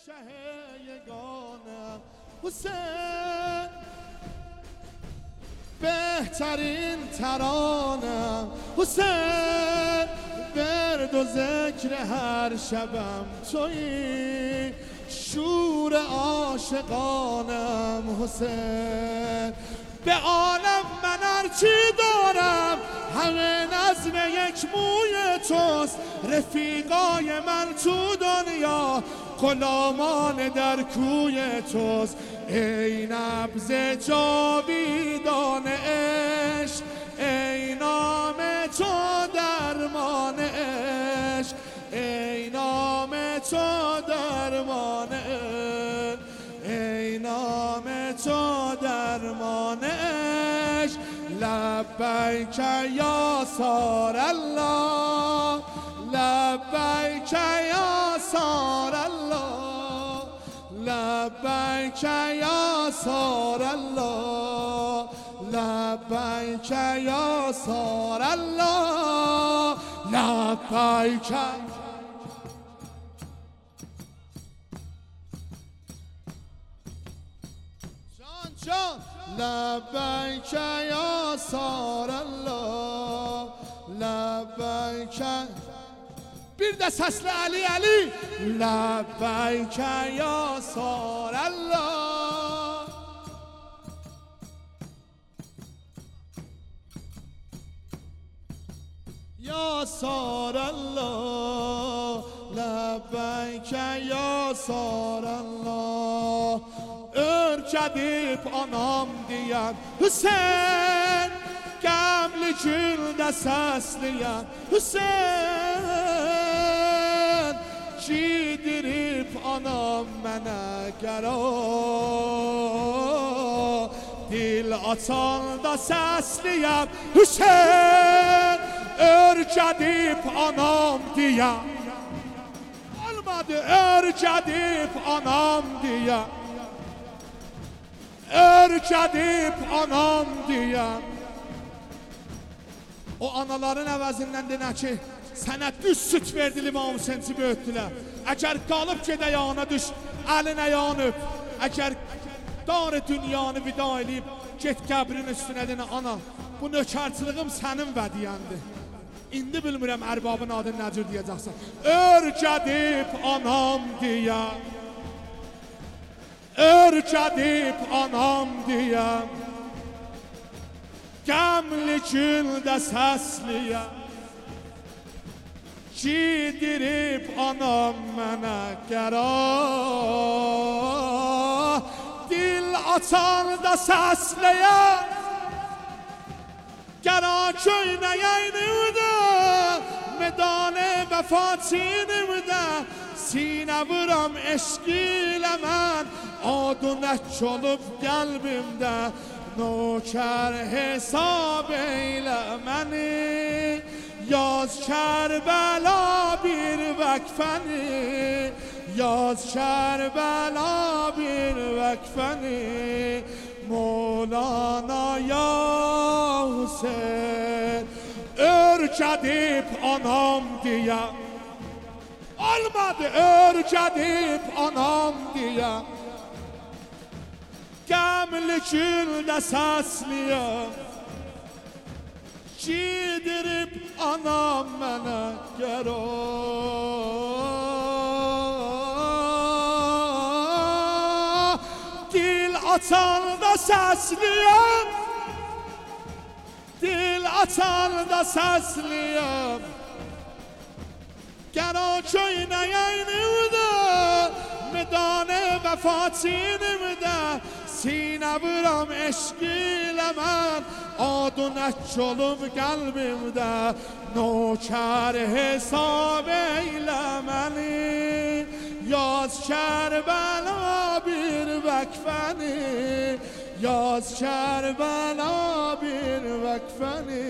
شه یگانم حسین، بهترین ترانم حسین، ورد و ذکر هر شبم تویی، شور عاشقانم حسین. به عالم من هرچی دارم همه نظم یک موی توست، رفیقای من تو دنیا غلامان در کوی توست. ای نبض جاویدان عشق، ای نام تو درمان عشق، ای نام تو درمان عشق، ای نام تو درمان عشق. لبیک یا سار الله، لبیک یا سار الله، لبیک یا سار الله، لبیک یا سار الله، لبیک. جان لبیک یا سار الله، لبیک. bir de sesli Ali Ali. Lebbeyke ya Sarallah. Ya Sarallah, lebbeyke ya Sarallah. Ürkedip anam diyen Hüseyin, qəmli güldə səsləyən Hüseyin, giydirib anam mənə qərar, dil açanda səsləyən Hüseyin, ürkədib anam deyən. Olmadı ürkədib anam deyən, ürkədib anam deyən. O anaların əvəzindən denə ki, sənə düz süt verdi, limam sensi böyütdülər. Əgər qalıb gedə yana düş, əlinə yanıb. Əgər dar dünyanı vida eləyib, get qəbrin üstünə denə, ana, bu nökərçiliğim sənin vədiyəndir. İndi bilmirəm ərbabın adını nəcür deyəcəksən. Ürkədib anam deyəm, ürkədib anam deyəm, qəmli güldə səsləyəm, giydirib anam mənə qərar, dil açanda səsləyəm, gəra köynəyinimdə, medane vəfa çiynimdə, sinə vuram eşq ilə mən, adunək olub qəlbimdə. Nöker hesab eyle məni, yaz Kərbela bir vəqfəni, yaz Kərbela bir vəqfəni. Mevlana ya Hüseyin, ürkədib anam deyəm. Olmadı ürkədib anam deyəm, qəmli güldə səsləyəm, giydirib anam mənə qərar, dil açanda səsləyəm, dil açanda səsləyəm, gəra köynəyinimdə, medane vəfa çiynimdə, sinə vuram eşq ilə mən, adunək olub qəlbimdə. Nökər hesab eylə məni, yaz Kərbəla bir vəqfəni, yaz Kərbəla bir vəqfəni.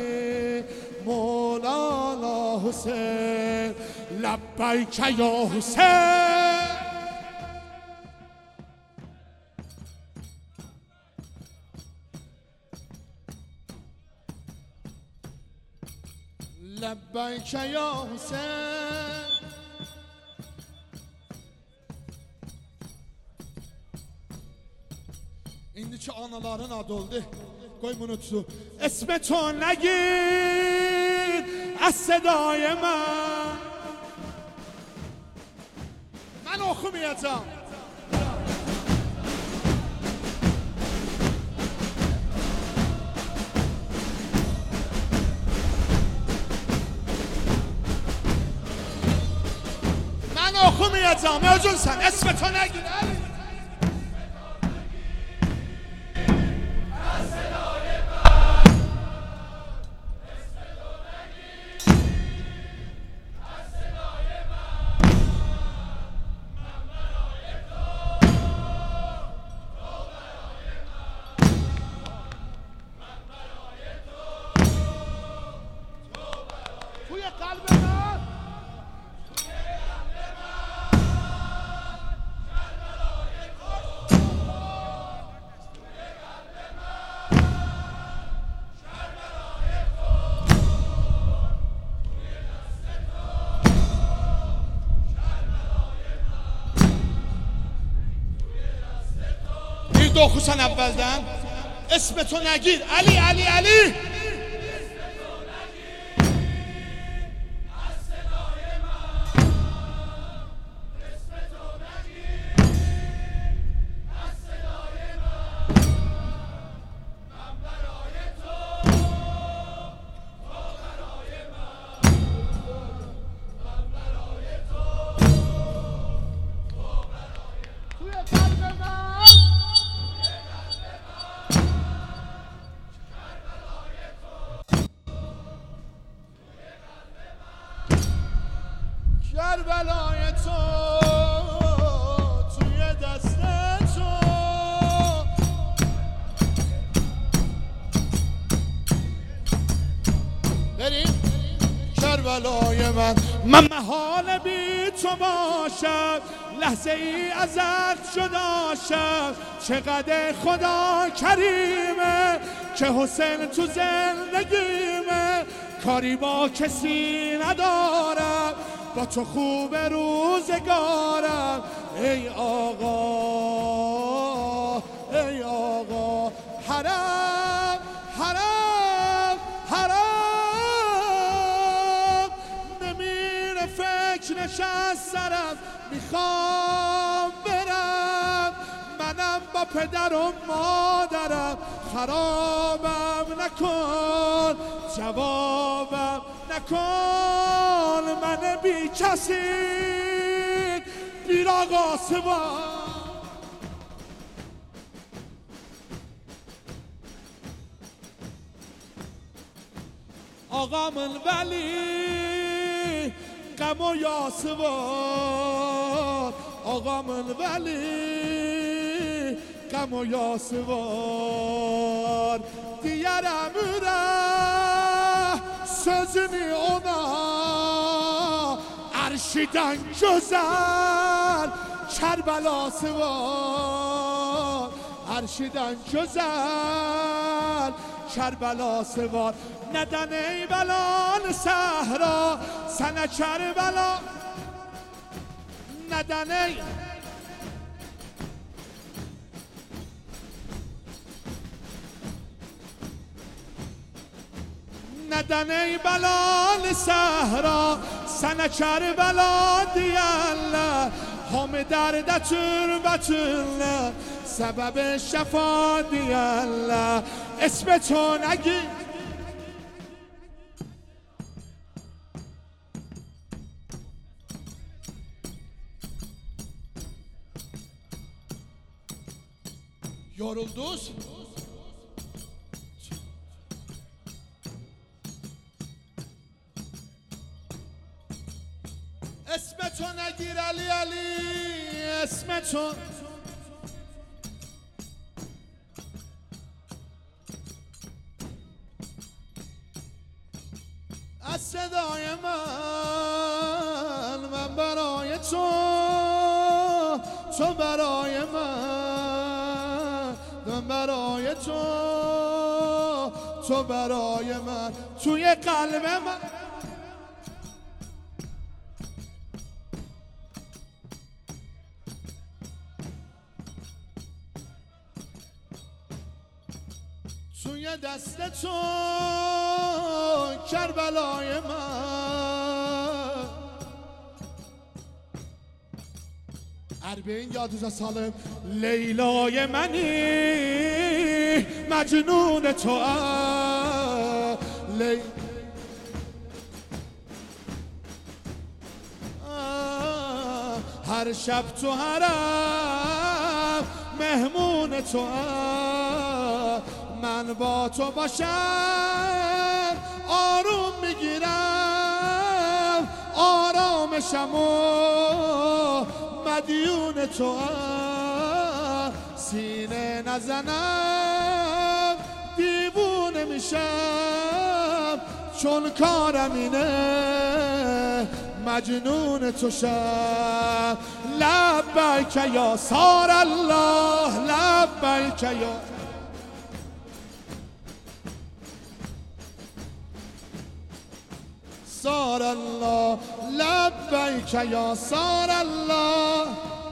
Mevlana Hüseyin, lebbeyke ya Hüseyin. لبیک یا حسین، İndi ki anaların adı oldu. Qoy bunu tutsun. اسم تو نگیر از صدای من oxumayacağım. Mən oxumayacağım. Özünsən. اسم تو نگیر. Oxusan əvvəldən. اسم تو نگیر. علی علی علی. کربلای تو توی دست تو بریم کربلای من محال بی تو باشم لحظه ای ازت جداشم چقدر خدا کریمه که حسین تو زندگیمه کاری با کسی ندارم با تو خوب روزگارم ای آقا ای آقا حرام حرام حرام نمیره فکرش از سرم میخوام برم منم با پدر و مادرم خرابم نکن جوابم نکن من بی کسی بیراغ آسمان آقامın veli غم و یاس var آقامın veli غم و یاس var diyərəm ürək sözünü ona arşidən gözəl Kərbəlası var arşidən gözəl Kərbəlası var nədən ey bəlan səhra sənə Kərbəla nədən ey ندن ای بلال صحرا سنه کربلا دیالله هم دردتون بتونه سبب شفا دیالله اسم تو نگی yoruldunuz اسم تو نگیر علی علی اسم تو از صدای من برای تو برای من برای تو برای من توی قلب من توی دست تو کربلای من اربعین یادوزا سالم لیلای منی مجنون تو هر شب تو حرم مهمون تو من با تو باشم آروم میگیرم آرامشم و مدیون تو سینه نزنم دیوونه میشم چون کارم اینه مجنون تو شم لبیک یا سار الله لبیک یا سار الله لبیک یا سار الله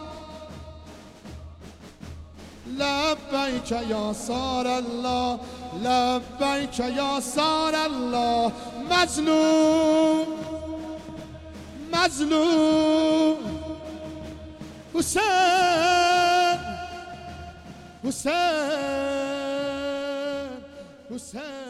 لبیک یا سار الله لبیک یا سار الله مظلوم مظلوم حسین حسین حسین